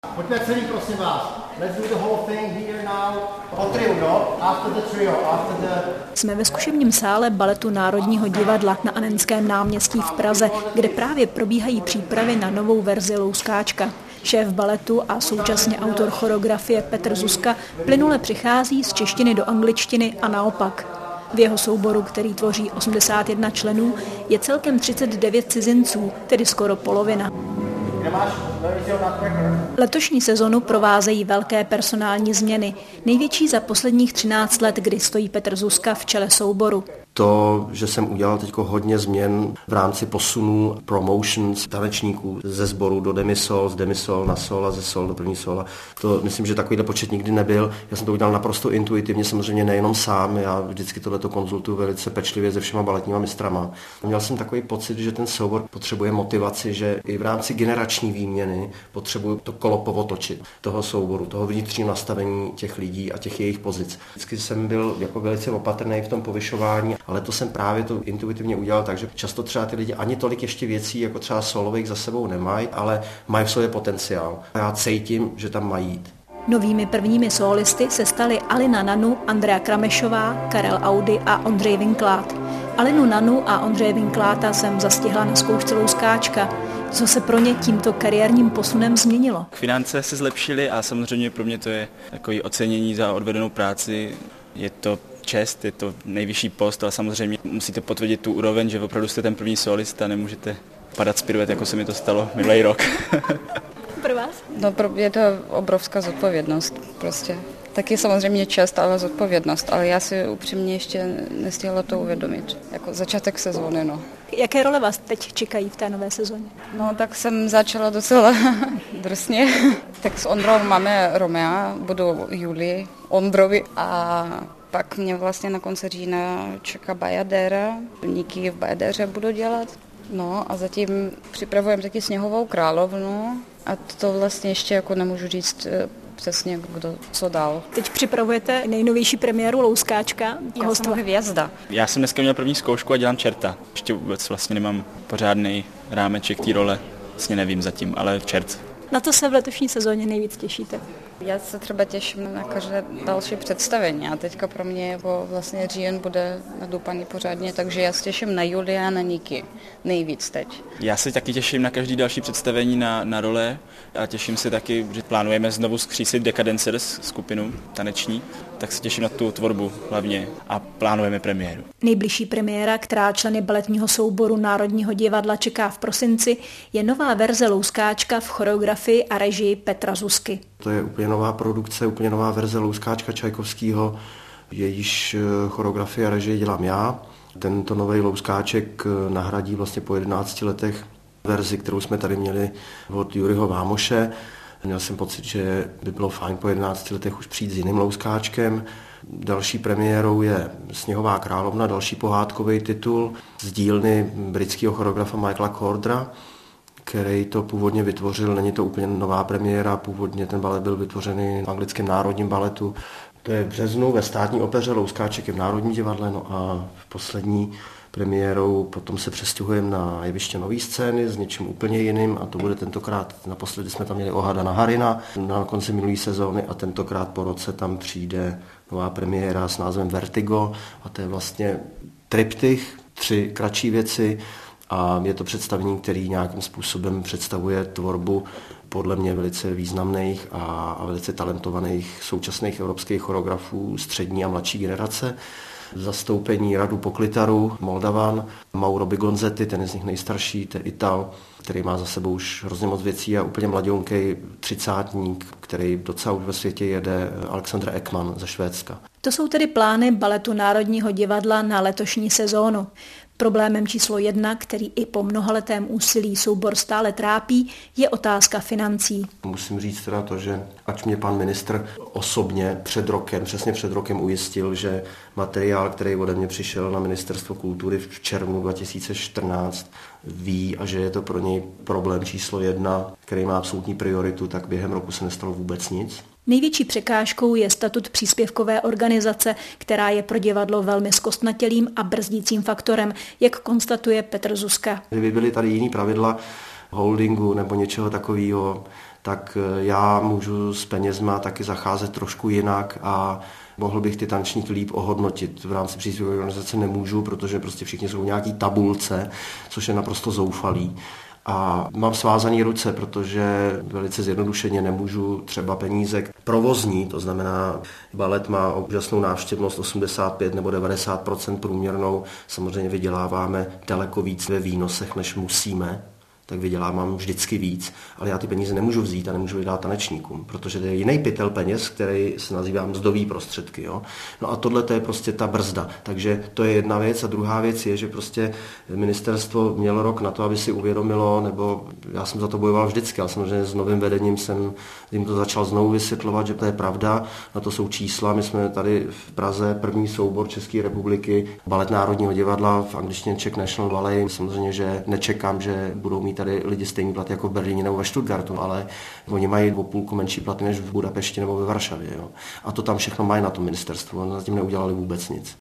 Pojďme celý, prosím vás. Let's do the whole thing here now. Po triu, no? After the trio, after the... Jsme ve zkušebním sále Baletu Národního divadla na Annenském náměstí v Praze, kde právě probíhají přípravy na novou verzi Louskáčka. Šéf baletu a současně autor choreografie Petr Zuzka plynule přichází z češtiny do angličtiny a naopak. V jeho souboru, který tvoří 81 členů, je celkem 39 cizinců, tedy skoro polovina. Letošní sezonu provázejí velké personální změny, největší za posledních 13 let, kdy stojí Petr Zuzka v čele souboru. To, že jsem udělal teď hodně změn v rámci posunů, promotions, tanečníků ze sboru do demisol, z demisol na sol a ze sol do první sola. To myslím, že takovýhle počet nikdy nebyl. Já jsem to udělal naprosto intuitivně, samozřejmě nejenom sám. Já vždycky tohleto konzultuju velice pečlivě se všema baletníma mistrama. Měl jsem takový pocit, že ten soubor potřebuje motivaci, že i v rámci generační výměny potřebuju to kolo povotočit toho souboru, toho vnitřního nastavení těch lidí a těch jejich pozic. Vždycky jsem byl jako velice opatrný v tom povyšování. Ale to jsem právě to intuitivně udělal, takže často třeba ty lidi ani tolik ještě věcí, jako třeba solových za sebou nemají, ale mají v sobě potenciál. Já cítím, že tam mají jít. Novými prvními sólisty se stali Alina Nanu, Andrea Kramešová, Karel Audi a Ondřej Vinklát. Alinu Nanu a Ondřeje Vinkláta jsem zastihla na zkoušce Louskáčka. Co se pro ně tímto kariérním posunem změnilo? Finance se zlepšily a samozřejmě pro mě to je takové ocenění za odvedenou práci. Je to čest, je to nejvyšší post, ale samozřejmě musíte potvrdit tu úroveň, že opravdu jste ten první solista, nemůžete padat z piruet, jako se mi to stalo minulý rok. Pro vás? No, je to obrovská zodpovědnost prostě. Taky samozřejmě čest, ale zodpovědnost, ale já si upřímně ještě nestihla to uvědomit. Jako začátek sezóny, no. Jaké role vás teď čekají v té nové sezóně? No, tak jsem začala docela drsně. Tak s Ondrou máme Romea, budu Julii, Ondrovi a pak mě vlastně na konci října čeká Bajadéra. Niky v Bajadéře budu dělat. No a zatím připravujeme taky Sněhovou královnu a to vlastně ještě jako nemůžu říct přesně, kdo co dál. Teď připravujete nejnovější premiéru Louskáčka. Já jsem hvězda. Já jsem dneska měl první zkoušku a dělám čerta. Ještě vůbec vlastně nemám pořádný rámeček té role. Vlastně nevím zatím, ale čert. Na to se v letošní sezóně nejvíc těšíte? Já se třeba těším na každé další představení a teďka pro mě vlastně říjen bude nadupaný pořádně, takže já se těším na Julia a na Niky nejvíc teď. Já se taky těším na každý další představení na role a těším se taky, že plánujeme znovu zkřísit Decadencers skupinu taneční, tak se těším na tu tvorbu hlavně a plánujeme premiéru. Nejbližší premiéra, která členy baletního souboru Národního divadla čeká v prosinci, je nová verze Louskáčka v choreografii a režii Petra Zuzky. To je úplně nová produkce, úplně nová verze Louskáčka Čajkovského, jejíž choreografii a režii dělám já. Tento nový Louskáček nahradí vlastně po 11 letech verzi, kterou jsme tady měli od Juriho Vámoše. Měl jsem pocit, že by bylo fajn po 11 letech už přijít s jiným Louskáčkem. Další premiérou je Sněhová královna, další pohádkový titul z dílny britského choreografa Michaela Cordra, který to původně vytvořil. Není to úplně nová premiéra, původně ten balet byl vytvořený v anglickém národním baletu. To je v březnu ve státní opeře Louskáček je v Národním divadle, no a v poslední premiérou potom se přestěhujeme na jeviště Nový scény s něčím úplně jiným a to bude tentokrát, naposledy jsme tam měli Ohadana Harina na konci minulé sezóny a tentokrát po roce tam přijde nová premiéra s názvem Vertigo a to je vlastně triptych, 3 kratší věci a je to představení, který nějakým způsobem představuje tvorbu podle mě velice významných a velice talentovaných současných evropských choreografů střední a mladší generace. Zastoupení Radu Poklitaru, Moldavan, Mauro Bigonzetti, ten je z nich nejstarší, to je Ital, který má za sebou už hrozně moc věcí a úplně mladionkej třicátník, který docela už ve světě jede, Alexander Ekman ze Švédska. To jsou tedy plány Baletu Národního divadla na letošní sezónu. Problémem číslo 1, který i po mnohaletém úsilí soubor stále trápí, je otázka financí. Musím říct teda to, že ač mě pan ministr osobně přesně před rokem ujistil, že materiál, který ode mě přišel na Ministerstvo kultury v červnu 2014, ví a že je to pro něj problém číslo 1, který má absolutní prioritu, tak během roku se nestalo vůbec nic. Největší překážkou je statut příspěvkové organizace, která je pro divadlo velmi zkostnatělým a brzdícím faktorem, jak konstatuje Petr Zuzka. Kdyby byly tady jiný pravidla holdingu nebo něčeho takového, tak já můžu s penězma taky zacházet trošku jinak a mohl bych ty tanečníky líp ohodnotit. V rámci příspěvkové organizace nemůžu, protože prostě všichni jsou v nějaký tabulce, což je naprosto zoufalý. A mám svázané ruce, protože velice zjednodušeně nemůžu třeba peníze provozní, to znamená, balet má úžasnou návštěvnost 85 nebo 90% průměrnou, samozřejmě vyděláváme daleko víc ve výnosech, než musíme, tak vydělávám vždycky víc, ale já ty peníze nemůžu vzít a nemůžu je dát tanečníkům, protože to je jiný pytel peněz, který se nazývá mzdový prostředky. Jo? No a tohle to je prostě ta brzda. Takže to je jedna věc a druhá věc je, že prostě ministerstvo mělo rok na to, aby si uvědomilo, nebo já jsem za to bojoval vždycky, ale samozřejmě s novým vedením jsem jim to začal znovu vysvětlovat, že to je pravda, na to jsou čísla. My jsme tady v Praze první soubor České republiky, balet Národního divadla, v angličtině Czech National Ballet. Samozřejmě, že nečekám, že budou mít tady lidi stejný plat jako v Berlíně nebo ve Stuttgartu, ale oni mají o půlku menší platy než v Budapešti nebo ve Varšavě. Jo. A to tam všechno mají na tom ministerstvu, oni zatím neudělali vůbec nic.